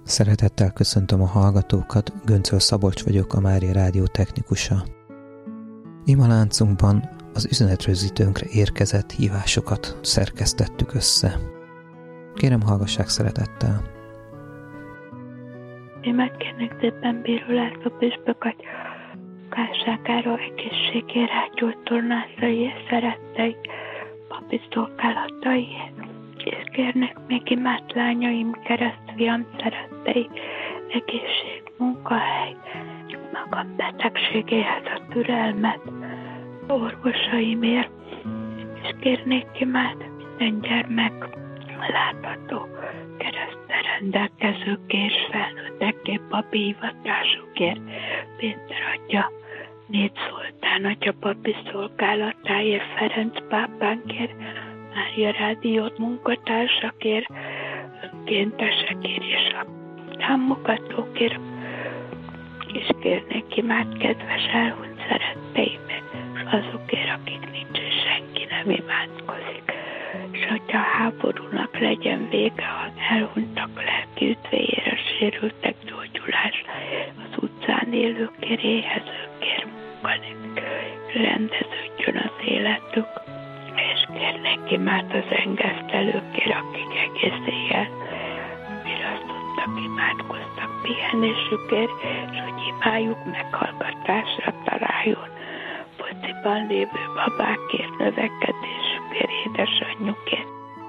Szeretettel köszöntöm a hallgatókat, Göncöl Szabolcs vagyok, a Mária Rádió technikusa. Imaláncunkban az üzenetrögzítőnkre érkezett hívásokat szerkesztettük össze. Kérem, hallgassák szeretettel! Én megkérnék szépen Bíró László püspököt kárságára, egészségére, gyógytornászai és szerettei, papi szolgálataiért. És kérnek még imát lányaim, keresztfiam szerettei, egészség, munkahely, magam betegségéhez a türelmet, orvosaimért, és kérnék imát minden gyermek, látható, keresztre rendelkezőkért, felnőttekért, papi hivatásokért, Péter atya, Négy Zoltán atya papi szolgálatáért, Ferenc pápánkért, Mária Rádiót munkatársakért, önkéntesekért és a támogatókért, és kérnék imát kedves elhunyt szeretteimért, és azokért, akik nincs, és senki nem imádkozik. És hogyha a háborúnak legyen vége, ha elhunytak lelki üdvéjére, sérültek gyógyulás, az utcán élőkért, éhezőkért, rendeződjön az életük. És kérnek imát az engesztelőkért, akik egész éjjel vilasztottak, imádkoztak pihenésükért, és hogy imájuk meghallgatásra találjon. Fociban lévő babákért, növekedésükért, édesanyjukért.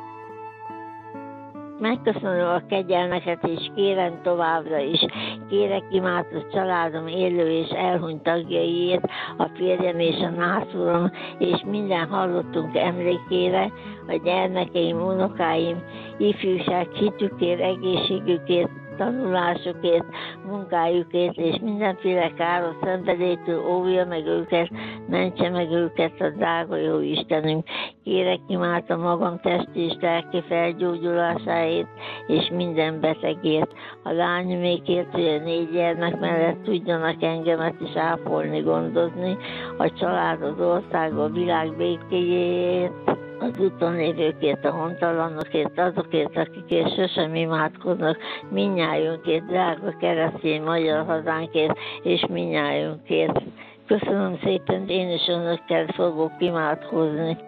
Megköszönöm a kegyelmeket, és kérem továbbra is. Kérek imátot családom élő és elhunyt tagjaiért, a férjem és a nászúrom, és minden hallottunk emlékére, a gyermekeim, unokáim, ifjúság hitükért, egészségükért, tanulásukért, munkájukért, és mindenféle káros szenvedélytől óvja meg őket, mentse meg őket a drága jó Istenünk. Kérek imát a magam testi és lelki felgyógyulásáért, és minden betegért. A lányomékért, hogy a 4 gyermek mellett tudjanak engemet is ápolni, gondozni, a család, az ország, a világ békéjéért, az úton lévőkért, a hontalanokért, azokért, akikért sosem imádkoznak, mindnyájunkért, drága keresztény magyar hazánkért, és mindnyájunkért. Köszönöm szépen, én is önökkel fogok imádkozni.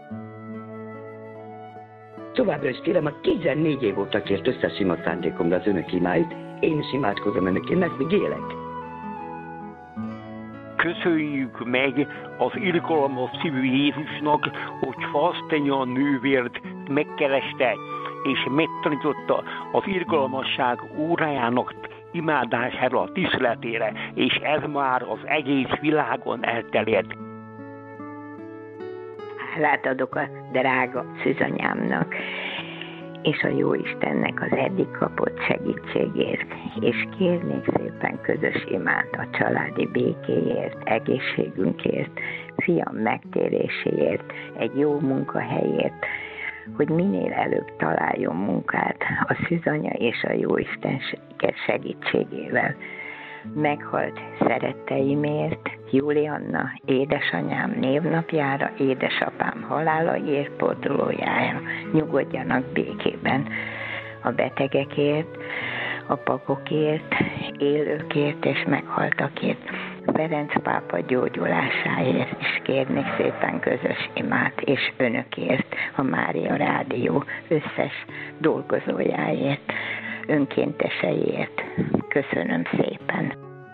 Továbbra is kérem, a 14 év óta kért összesima szándékomra az önök imáit, én is imádkozom önökért, mert még élek. Köszönjük meg az irgalmas szívű Jézusnak, hogy Fasztenya a nővért megkereste és megtanította az irgalmasság órájának imádására, a tiszteletére, és ez már az egész világon elterjedt. Hálát adok a drága szűzanyámnak, és a Jóistennek az eddig kapott segítségért, és kérnék szépen közös imát a családi békéért, egészségünkért, fiam megtéréséért, egy jó munkahelyért, hogy minél előbb találjon munkát a szűzanya és a Jóisten segítségével. Meghalt szeretteimért, Julianna édesanyám névnapjára, édesapám halála évfordulójára nyugodjanak békében. A betegekért, a papokért, élőkért és meghaltakért, Ferenc pápa gyógyulásáért is kérnék szépen közös imát, és önökért, a Mária Rádió összes dolgozójáért, önkénteseiért. Köszönöm szépen!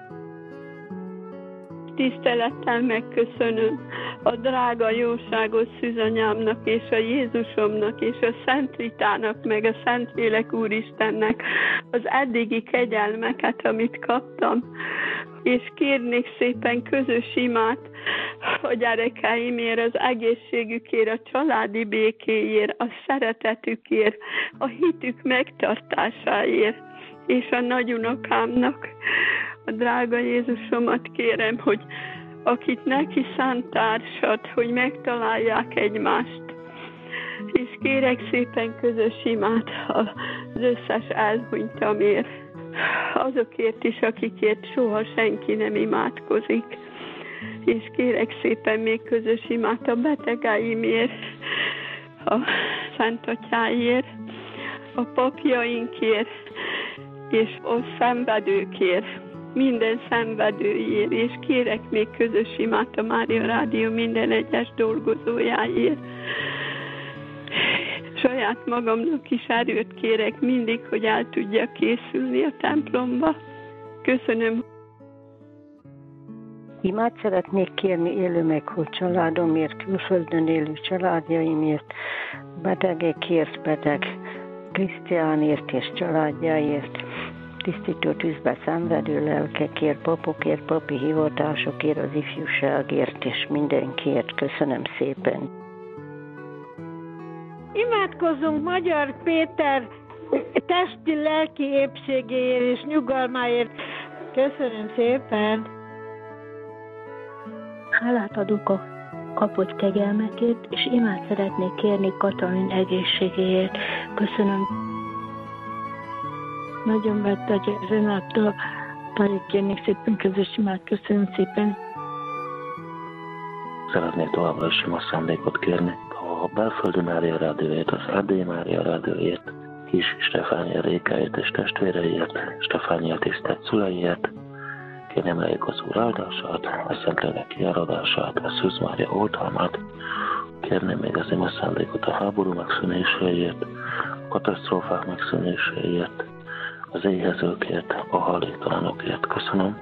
Tisztelettel megköszönöm a drága jóságos szűzanyámnak és a Jézusomnak és a Szent Ritának, meg a Szentlélek Úristennek az eddigi kegyelmeket, amit kaptam, és kérnék szépen közös imát a gyerekeimért, az egészségükért, a családi békéért, a szeretetükért, a hitük megtartásáért, és a nagyunokámnak. A drága Jézusomat kérem, hogy akit neki szánt társat, hogy megtalálják egymást. És kérek szépen közös imát az összes elhunytamért. Azokért is, akikért soha senki nem imádkozik. És kérek szépen még közös imát a betegeimért, a Szent Atyáért, a papjainkért, és a szenvedőkért, minden szenvedőjért, és kérek még közös imát a Mária Rádió minden egyes dolgozójáért. Saját magamnak is erőt kérek mindig, hogy el tudjak készülni a templomba. Köszönöm. Imát szeretnék kérni élő meghalt családomért, külföldön élő családjaimért, betegekért, beteg Krisztiánért és családjáért, tisztító tűzbe szenvedő lelkekért, papokért, papi hivatásokért, az ifjúságért és mindenkiért. Köszönöm szépen. Imádkozzunk Magyar Péter testi, lelki épségéért és nyugalmáért. Köszönöm szépen. Hálát adok a kapott kegyelmekért, és imát szeretnék kérni Katalin egészségéért. Köszönöm. Nagyon beteg Renáta, pedig kérnék szépen közös imát. Köszönöm szépen. Szeretnék továbbra is ima szándékot kérni a Belföldi Mária Rádióért, az Erdélyi Mária Rádióért, Kis Stefánia Rékáért és testvéreiért, Stefánia tisztelt szüleiért. Kérném eléjük az Úr áldását, a Szentlélek kiáradását, a Szűz Mária oltalmát. Kérném még az ima szándékot a háború megszűnéséért, a katasztrófák megszűnéséért, az éhezőkért, a hajléktalanokért. Köszönöm.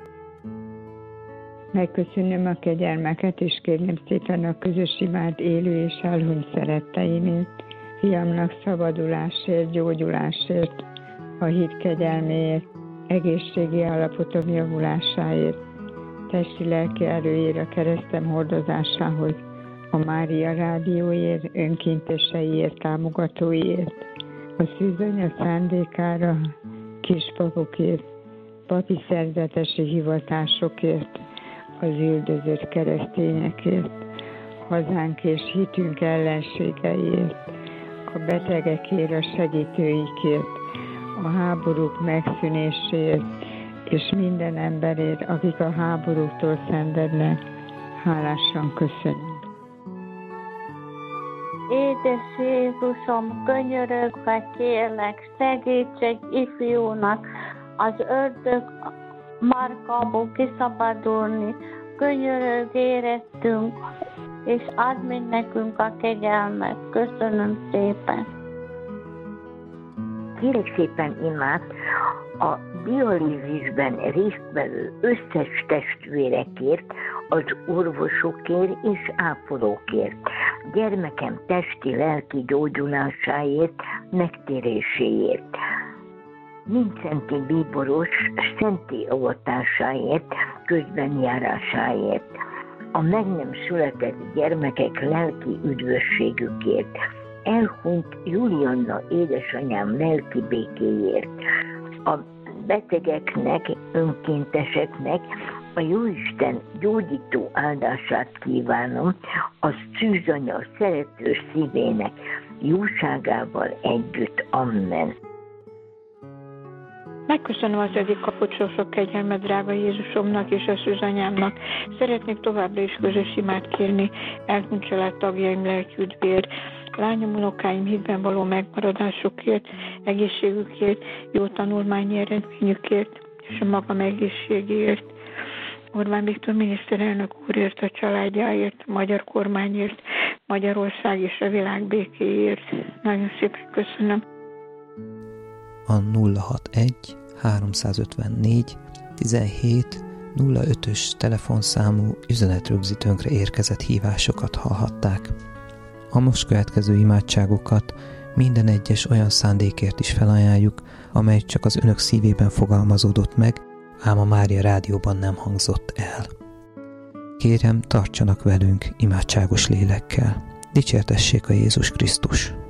Megköszönöm a kegyelmeket, és kérném szépen a közös imát élő és elhunyt szeretteimért, fiamnak szabadulásért, gyógyulásért, a hit kegyelméért, egészségi állapotom javulásáért, testi-lelki erőért, a keresztem hordozásához, a Mária Rádióért, önkénteseiért, támogatóiért, a szűzanya szándékára, kispapokért, papi szerzetesi hivatásokért, az üldözött keresztényekért, hazánk és hitünk ellenségeiért, a betegekért, a segítőikért, a háborúk megszűnéséért, és minden emberért, akik a háborúktól szenvednek. Hálásan köszönöm. Édes Jézusom, könyörögve kérlek, segítség ifjúnak, az ördög markából kiszabadulni, könyörög érettünk, és add meg nekünk a kegyelmet. Köszönöm szépen. Kérek szépen imát a dialízisben részt vevő összes testvérekért, az orvosokért és ápolókért, gyermekem testi-lelki gyógyulásáért, megtéréséért, Mindszenty bíboros szentté avatásáért, közbenjárásáért, a meg nem született gyermekek lelki üdvösségükért, elhunyt Julianna édesanyám lelki békéért, a betegeknek, önkénteseknek a Jóisten gyógyító áldását kívánom, a szűzanya szerető szívének jóságával együtt. Amen. Megköszönöm az eddig kapott sok kegyelmet drága Jézusomnak és a szűzanyámnak. Szeretnék továbbra is közös imát kérni elhunyt családtagjaim lelki üdvért, lányom, unokáim hitben való megmaradásukért, egészségükért, jó tanulmányi eredményükért és a magam egészségéért. Orbán Viktor miniszterelnök úrért, a családjáért, a magyar kormányért, Magyarország és a világ békéért. Nagyon szépen köszönöm. A 061 354 17 05-ös telefonszámú üzenetrögzítőnkre érkezett hívásokat hallhatták. A most következő imádságokat minden egyes olyan szándékért is felajánljuk, amely csak az önök szívében fogalmazódott meg, ám a Mária Rádióban nem hangzott el. Kérem, tartsanak velünk imádságos lélekkel. Dicsértessék a Jézus Krisztus!